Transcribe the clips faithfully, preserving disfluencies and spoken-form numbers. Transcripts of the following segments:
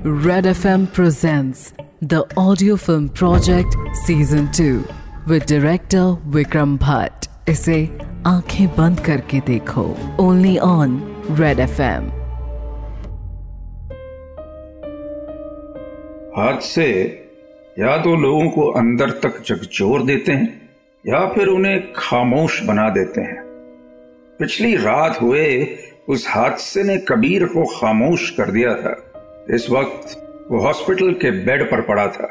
Red F M presents the audio film project season two with director Vikram Bhatt. इसे आंखें बंद करके देखो, only on Red F M. हादसे या तो लोगों को अंदर तक झकझोर देते हैं या फिर उन्हें खामोश बना देते हैं। पिछली रात हुए उस हादसे ने कबीर को खामोश कर दिया था। इस वक्त वो हॉस्पिटल के बेड पर पड़ा था।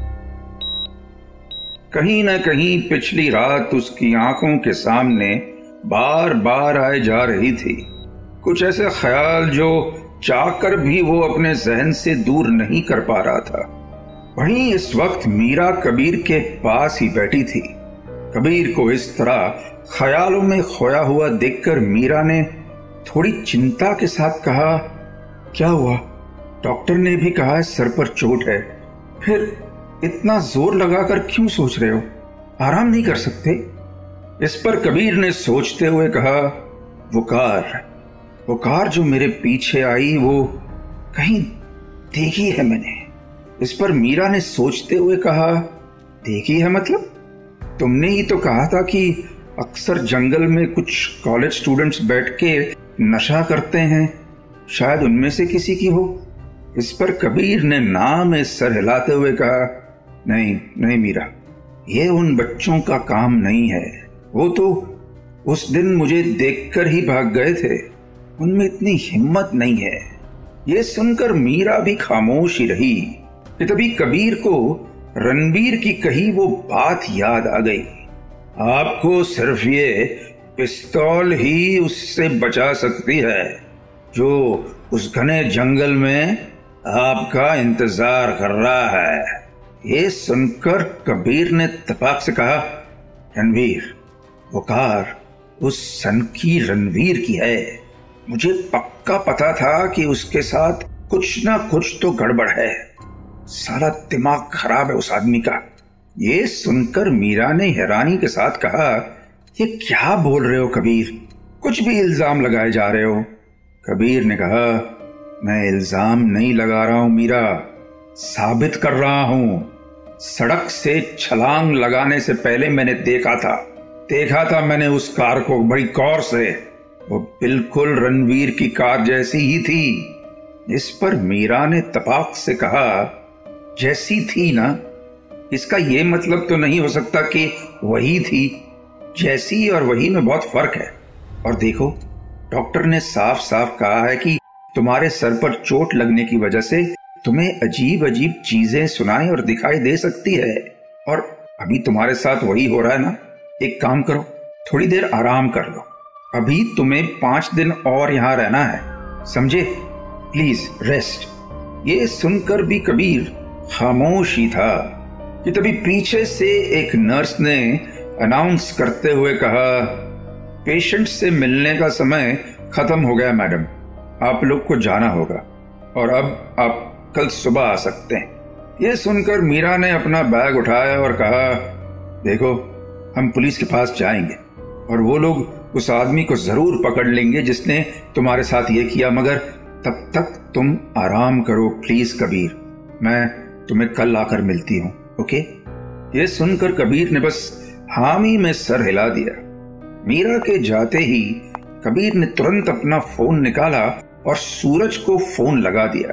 कहीं न कहीं पिछली रात उसकी आंखों के सामने बार बार आए जा रही थी कुछ ऐसे ख्याल जो चाहकर भी वो अपने जहन से दूर नहीं कर पा रहा था। वहीं इस वक्त मीरा कबीर के पास ही बैठी थी। कबीर को इस तरह ख्यालों में खोया हुआ देखकर मीरा ने थोड़ी चिंता के साथ कहा, क्या हुआ? डॉक्टर ने भी कहा है सर पर चोट है, फिर इतना जोर लगाकर क्यों सोच रहे हो? आराम नहीं कर सकते? इस पर कबीर ने सोचते हुए कहा, वो कार वो कार जो मेरे पीछे आई वो कहीं देखी है मैंने। इस पर मीरा ने सोचते हुए कहा, देखी है मतलब? तुमने ही तो कहा था कि अक्सर जंगल में कुछ कॉलेज स्टूडेंट्स बैठ के नशा करते हैं, शायद उनमें से किसी की हो। इस पर कबीर ने ना में सर हिलाते हुए कहा, नहीं नहीं मीरा, ये उन बच्चों का काम नहीं है। वो तो उस दिन मुझे देखकर ही भाग गए थे, उनमें इतनी हिम्मत नहीं है। ये सुनकर मीरा भी खामोश ही रही कि तभी कबीर को रणवीर की कही वो बात याद आ गई। आपको सिर्फ ये पिस्तौल ही उससे बचा सकती है जो उस घने जंगल में आपका इंतजार कर रहा है। ये सुनकर कबीर ने तपाक से कहा, रणवीर, वो कार उस सनकी रणवीर की है। मुझे पक्का पता था कि उसके साथ कुछ ना कुछ तो गड़बड़ है। सारा दिमाग खराब है उस आदमी का। ये सुनकर मीरा ने हैरानी के साथ कहा, ये क्या बोल रहे हो कबीर? कुछ भी इल्जाम लगाए जा रहे हो? कबीर ने कहा, मैं इल्जाम नहीं लगा रहा हूं मीरा, साबित कर रहा हूं। सड़क से छलांग लगाने से पहले मैंने देखा था देखा था मैंने उस कार को बड़ी गौर से। वो बिल्कुल रणवीर की कार जैसी ही थी। इस पर मीरा ने तपाक से कहा, जैसी थी ना? इसका ये मतलब तो नहीं हो सकता कि वही थी। जैसी और वही में बहुत फर्क है। और देखो, डॉक्टर ने साफ साफ कहा है कि तुम्हारे सर पर चोट लगने की वजह से तुम्हें अजीब अजीब चीजें सुनाई और दिखाई दे सकती है। और अभी तुम्हारे साथ वही हो रहा है ना। एक काम करो, थोड़ी देर आराम कर लो। अभी तुम्हें पांच दिन और यहां रहना है, समझे? Please rest. ये सुनकर भी कबीर खामोश ही था कि तभी पीछे से एक नर्स ने अनाउंस करते हुए कहा, पेशेंट से मिलने का समय खत्म हो गया मैडम, आप लोग को जाना होगा और अब आप कल सुबह आ सकते हैं। यह सुनकर मीरा ने अपना बैग उठाया और कहा, देखो, हम पुलिस के पास जाएंगे और वो लोग उस आदमी को जरूर पकड़ लेंगे जिसने तुम्हारे साथ ये किया, मगर तब तक तुम आराम करो प्लीज कबीर। मैं तुम्हें कल आकर मिलती हूं, ओके? ये सुनकर कबीर ने बस हामी में सर हिला दिया। मीरा के जाते ही कबीर ने तुरंत अपना फोन निकाला और सूरज को फोन लगा दिया।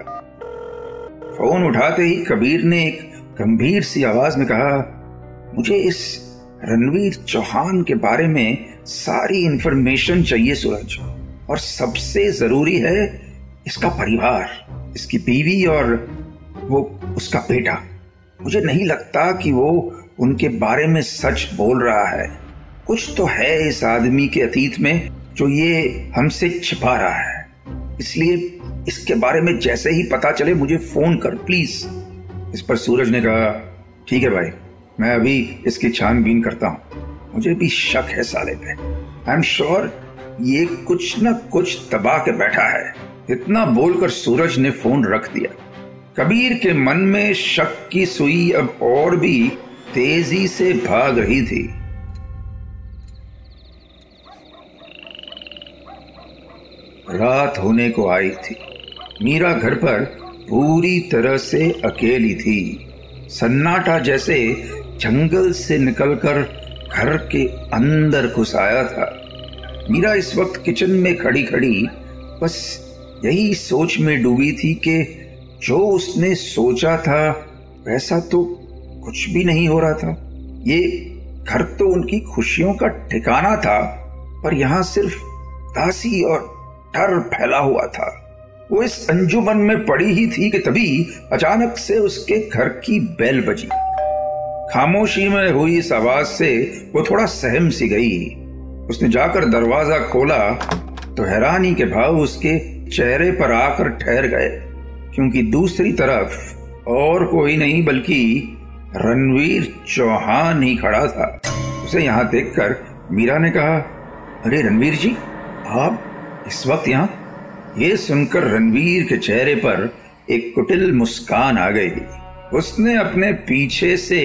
फोन उठाते ही कबीर ने एक गंभीर सी आवाज में कहा, मुझे इस रणवीर चौहान के बारे में सारी इंफॉर्मेशन चाहिए सूरज, और सबसे जरूरी है इसका परिवार, इसकी बीवी और वो उसका बेटा। मुझे नहीं लगता कि वो उनके बारे में सच बोल रहा है। कुछ तो है इस आदमी के अतीत में जो ये हमसे छिपा रहा है। इसलिए इसके बारे में जैसे ही पता चले मुझे फोन कर प्लीज। इस पर सूरज ने कहा, ठीक है भाई, मैं अभी इसकी छानबीन करता हूं। मुझे भी शक है साले पे। आई एम श्योर ये कुछ न कुछ दबा के बैठा है। इतना बोलकर सूरज ने फोन रख दिया। कबीर के मन में शक की सुई अब और भी तेजी से भाग रही थी। रात होने को आई थी। मीरा घर पर पूरी तरह से अकेली थी। सन्नाटा जैसे जंगल से निकलकर घर के अंदर घुस आया था। मीरा इस वक्त किचन में खड़ी खड़ी बस यही सोच में डूबी थी कि जो उसने सोचा था वैसा तो कुछ भी नहीं हो रहा था। ये घर तो उनकी खुशियों का ठिकाना था, पर यहाँ सिर्फ उदासी और डर फैला हुआ था। वो इस अंजुमन में पड़ी ही थी कि तभी अचानक से उसके घर की बेल बजी। खामोशी में हुई इस आवाज से वो थोड़ा सहम सी गई। उसने जाकर दरवाजा खोला तो हैरानी के भाव उसके चेहरे पर आकर ठहर गए, क्योंकि दूसरी तरफ और कोई नहीं बल्कि रणवीर चौहान ही खड़ा था। उसे यहाँ देखकर मीरा ने कहा, अरे रणवीर जी, आप इस वक्त यहाँ? ये सुनकर रणवीर के चेहरे पर एक कुटिल मुस्कान आ गई। उसने अपने पीछे से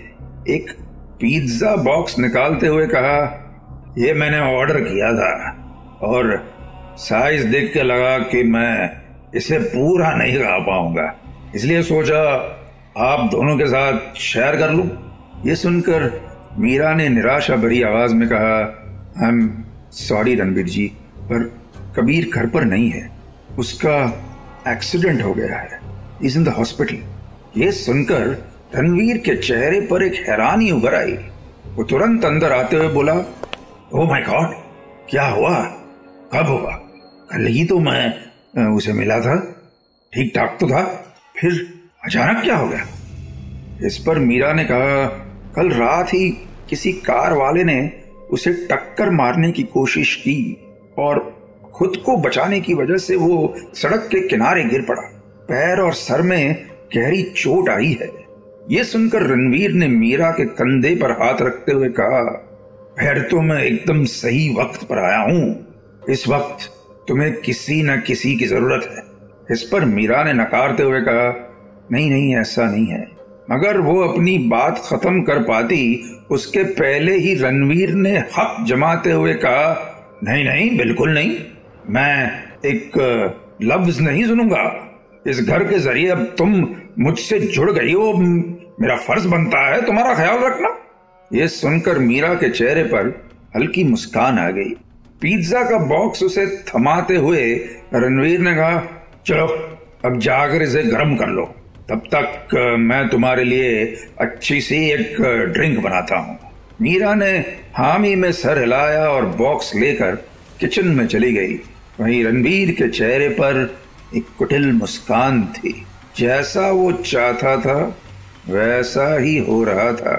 एक पिज्जा बॉक्स निकालते हुए कहा, ये मैंने ऑर्डर किया था और साइज देख के लगा कि मैं इसे पूरा नहीं खा पाऊंगा, इसलिए सोचा आप दोनों के साथ शेयर कर लूं। ये सुनकर मीरा ने निराशा भरी आवाज में कहा, I am sorry Ranveer ji, पर कबीर घर पर नहीं है, उसका एक्सीडेंट हो गया है, इज इन द हॉस्पिटल। ये सुनकर रणवीर के चेहरे पर एक हैरानी उभर आई। वो तुरंत अंदर आते हुए बोला, ओह माय गॉड, क्या हुआ, कब हुआ? कल ही तो मैं उसे मिला था, ठीक ठाक तो था, फिर अचानक क्या हो गया? इस पर मीरा ने कहा, कल रात ही किसी कार वाले ने उसे टक्कर मारने की कोशिश की और खुद को बचाने की वजह से वो सड़क के किनारे गिर पड़ा। पैर और सर में गहरी चोट आई है। ये सुनकर रणवीर ने मीरा के कंधे पर हाथ रखते हुए कहा, फिर तो मैं एकदम सही वक्त पर आया हूं। इस वक्त तुम्हें किसी न किसी की जरूरत है। इस पर मीरा ने नकारते हुए कहा, नहीं नहीं, ऐसा नहीं है। मगर वो अपनी बात खत्म कर पाती उसके पहले ही रणवीर ने हक जमाते हुए कहा, नहीं नहीं, बिल्कुल नहीं, मैं एक लफ्ज नहीं सुनूंगा। इस घर के जरिए अब तुम मुझसे जुड़ गई हो, मेरा फर्ज बनता है तुम्हारा ख्याल रखना। यह सुनकर मीरा के चेहरे पर हल्की मुस्कान आ गई। पिज्जा का बॉक्स उसे थमाते हुए रणवीर ने कहा, चलो अब जाकर इसे गर्म कर लो, तब तक मैं तुम्हारे लिए अच्छी सी एक ड्रिंक बनाता हूँ। मीरा ने हामी में सर हिलाया और बॉक्स लेकर किचन में चली गई। वहीं रणवीर के चेहरे पर एक कुटिल मुस्कान थी। जैसा वो चाहता था वैसा ही हो रहा था।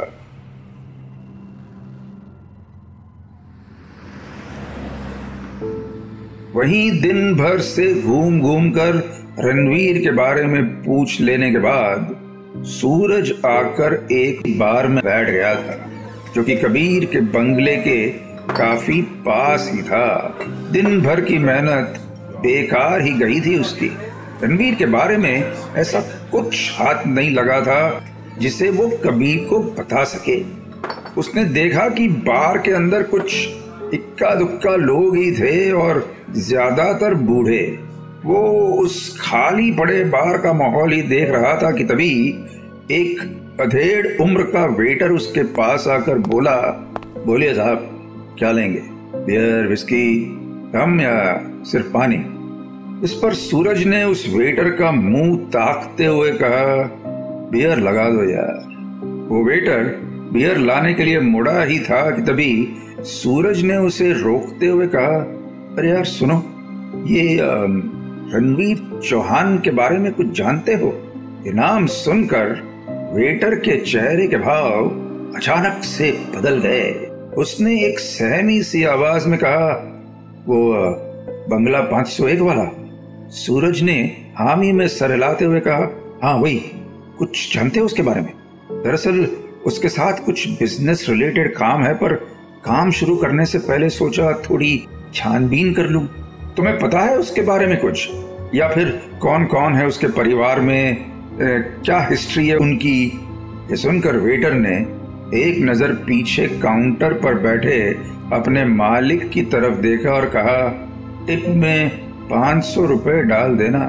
वहीं दिन भर से घूम घूम कर रणवीर के बारे में पूछ लेने के बाद सूरज आकर एक बार में बैठ गया था, जो कि कबीर के बंगले के काफी पास ही था। दिन भर की मेहनत बेकार ही गई थी उसकी। रणवीर के बारे में ऐसा कुछ हाथ नहीं लगा था जिसे वो कबीर को बता सके। उसने देखा कि बार के अंदर कुछ इक्का दुक्का लोग ही थे और ज्यादातर बूढ़े। वो उस खाली पड़े बार का माहौल ही देख रहा था कि तभी एक अधेड़ उम्र का वेटर उसके पास आकर बोला, बोलिए साहब, क्या लेंगे? बियर, विस्की, रम या सिर्फ पानी? इस पर सूरज ने उस वेटर का मुंह ताकते हुए कहा, बियर लगा दो यार। वो वेटर बियर लाने के लिए मुड़ा ही था कि तभी सूरज ने उसे रोकते हुए कहा, अरे यार सुनो, ये रणवीर चौहान के बारे में कुछ जानते हो? ये नाम सुनकर वेटर के चेहरे के भाव अचानक से बदल गए। उसने एक सहमी सी आवाज में कहा, वो बंगला पांच सौ एक वाला? सूरज ने हामी में सर हिलाते हुए कहा, हाँ वही। कुछ जानते हो उसके बारे में? दरअसल उसके साथ कुछ बिजनेस रिलेटेड काम है, पर काम शुरू करने से पहले सोचा थोड़ी छानबीन कर लूं। तुम्हें पता है उसके बारे में कुछ? या फिर कौन कौन है उसके परिवार में, ए, क्या हिस्ट्री है उनकी? ये सुनकर वेटर ने एक नजर पीछे काउंटर पर बैठे अपने मालिक की तरफ देखा और कहा, टिप में पांच सौ रुपए डाल देना।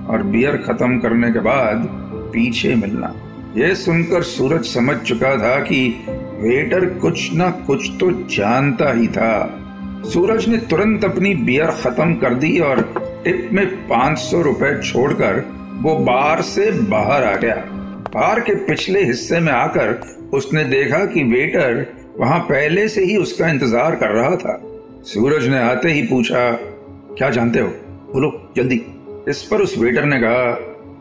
और बियर खत्म करने के बाद पीछे मिलना। यह सुनकर सूरज समझ चुका था कि वेटर कुछ ना कुछ तो जानता ही था। सूरज ने तुरंत अपनी बियर खत्म कर दी और टिप में पांच सौ रुपए छोड़कर वो बार से बाहर आ गया। बार के पिछले हिस्से में आकर उसने देखा कि वेटर वहां पहले से ही उसका इंतजार कर रहा था। सूरज ने आते ही पूछा, क्या जानते हो, बोलो जल्दी। इस पर उस वेटर ने कहा,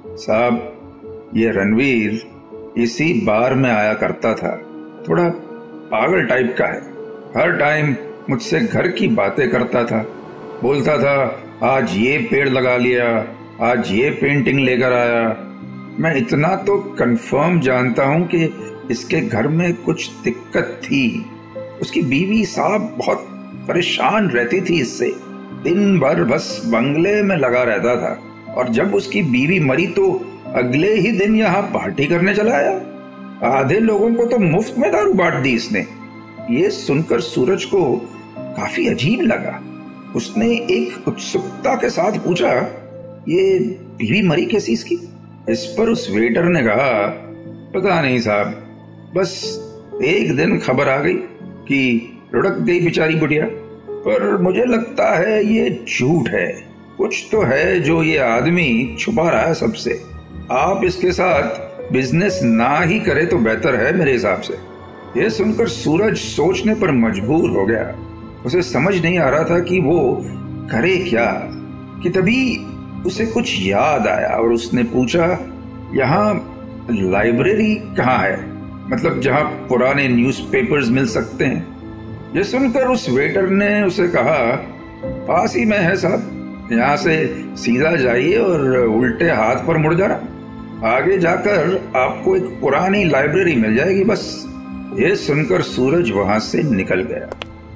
साहब ये रणवीर इसी बार में आया करता था, थोड़ा पागल टाइप का है, हर टाइम मुझसे घर की बातें करता था, बोलता था आज ये पेड़ लगा लिया, आज ये पेंटिंग लेकर आया। मैं इतना तो कंफर्म जानता हूं कि इसके घर में कुछ दिक्कत थी। उसकी बीवी साहब बहुत परेशान रहती थी इससे, दिन भर बस बंगले में लगा रहता था, और जब उसकी बीवी मरी तो अगले ही दिन यहाँ पार्टी करने चला आया। आधे लोगों को तो मुफ्त में दारू बांट दी इसने। ये सुनकर सूरज को काफी अजीब लगा। उसने एक उत्सुकता के साथ पूछा, ये बीवी मरी कैसी इसकी? इस पर उस वेटर ने कहा, पता नहीं साहब, बस एक दिन खबर आ गई कि लुढ़क गई बेचारी बुढ़िया, पर मुझे लगता है ये झूठ है। कुछ तो है जो ये आदमी छुपा रहा है सबसे। आप इसके साथ बिजनेस ना ही करे तो बेहतर है मेरे हिसाब से। यह सुनकर सूरज सोचने पर मजबूर हो गया। उसे समझ नहीं आ रहा था कि वो करे क्या, कि तभी उसे कुछ याद आया और उसने पूछा, यहाँ लाइब्रेरी कहाँ है, मतलब जहाँ पुराने न्यूज़पेपर्स मिल सकते हैं? यह सुनकर उस वेटर ने उसे कहा, पास ही में है साहब, यहाँ से सीधा जाइए और उल्टे हाथ पर मुड़ जाना, आगे जाकर आपको एक पुरानी लाइब्रेरी मिल जाएगी बस। ये सुनकर सूरज वहां से निकल गया।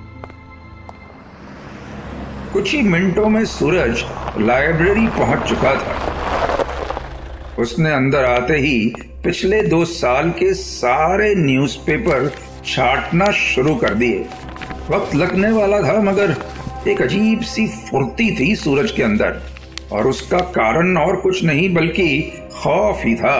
कुछ ही मिनटों में सूरज लाइब्रेरी पहुंच चुका था। उसने अंदर आते ही पिछले दो साल के सारे न्यूज़पेपर छांटना शुरू कर दिए। वक्त लगने वाला था, मगर एक अजीब सी फुर्ती थी सूरज के अंदर, और उसका कारण और कुछ नहीं बल्कि खौफ ही था।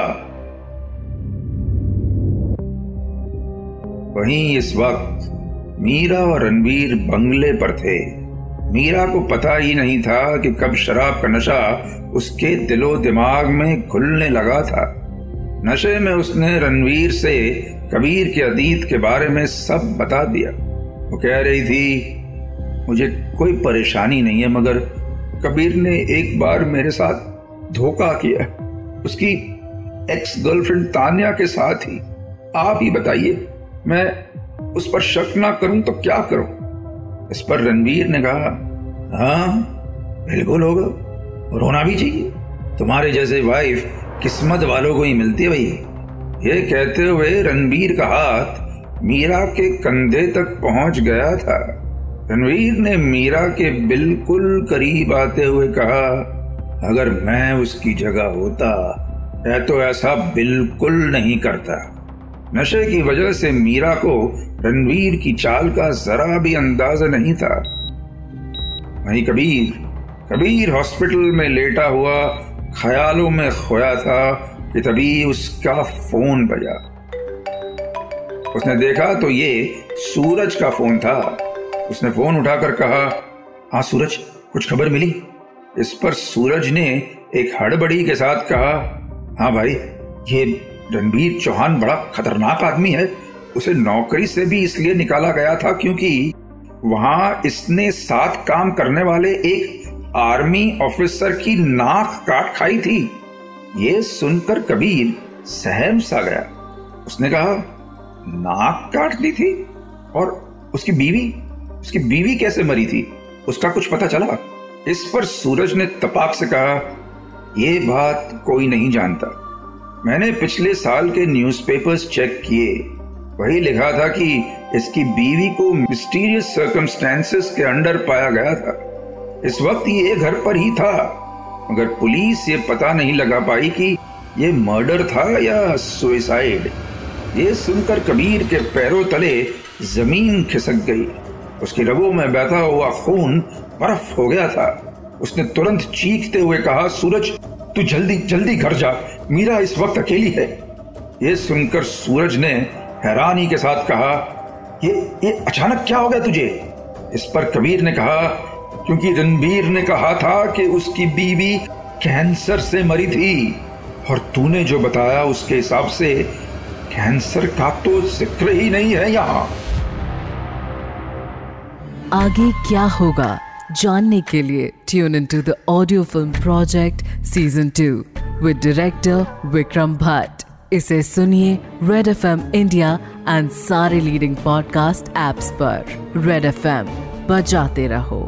वहीं इस वक्त मीरा और रणवीर बंगले पर थे। मीरा को पता ही नहीं था कि कब शराब का नशा उसके दिलो दिमाग में घुलने लगा था। नशे में उसने रणवीर से कबीर के अतीत के बारे में सब बता दिया। वो कह रही थी, मुझे कोई परेशानी नहीं है, मगर कबीर ने एक बार मेरे साथ धोखा किया, उसकी एक्स गर्लफ्रेंड तान्या के साथ ही। आप ही बताइए, मैं उस पर शक ना करूं तो क्या करूं? इस पर रणवीर ने कहा, हाँ बिल्कुल होगा, रोना भी चाहिए, तुम्हारे जैसे वाइफ किस्मत वालों को ही मिलती है भाई। ये कहते हुए रणवीर का हाथ मीरा के कंधे तक पहुंच गया था। रणवीर ने मीरा के बिल्कुल करीब आते हुए कहा, अगर मैं उसकी जगह होता है तो ऐसा बिल्कुल नहीं करता। नशे की वजह से मीरा को रणवीर की चाल का जरा भी अंदाजा नहीं था। वहीं कबीर कबीर हॉस्पिटल में लेटा हुआ ख्यालों में खोया था कि तभी उसका फोन बजा। उसने देखा तो ये सूरज का फोन था। उसने फोन उठाकर कहा, हाँ सूरज, कुछ खबर मिली? इस पर सूरज ने एक हड़बड़ी के साथ कहा, हाँ भाई, ये रणवीर चौहान बड़ा खतरनाक आदमी है। उसे नौकरी से भी इसलिए निकाला गया था क्योंकि वहां इसने साथ काम करने वाले एक आर्मी ऑफिसर की नाक काट खाई थी। ये सुनकर कबीर सहम सा गया। उसने कहा, नाक काट दी थी? और उसकी बीवी उसकी बीवी कैसे मरी थी? उसका कुछ पता चला? इस पर सूरज ने तपाक से कहा, यह बात कोई नहीं जानता। मैंने पिछले साल के न्यूज़पेपर्स चेक किए, वही लिखा था कि इसकी बीवी को मिस्टीरियस सर्कमस्टेंसेस के अंडर पाया गया था। इस वक्त ये घर पर ही था, मगर पुलिस ये पता नहीं लगा पाई कि ये मर्डर था या सुसाइड। ये सुनकर कबीर के पैरों तले जमीन खिसक गई। उसकी रगों में बहता हुआ खून बर्फ हो गया था। उसने तुरंत चीखते हुए कहा, सूरज तू जल्दी जल्दी घर जा, मीरा इस वक्त अकेली है। ये सुनकर सूरज ने हैरानी के साथ कहा, ये ये अचानक क्या हो गया तुझे? इस पर कबीर ने कहा, क्योंकि रणबीर ने कहा था कि उसकी बीवी कैंसर से मरी थी, और तूने जो बताया उसके हिसाब से कैंसर का तो जिक्र ही नहीं है यहाँ। आगे क्या होगा जानने के लिए tune into the audio film project season two with director Vikram Bhatt. इसे सुनिए red F M India and सारे लीडिंग पॉडकास्ट एप्स पर। रेड एफ एम बजाते रहो।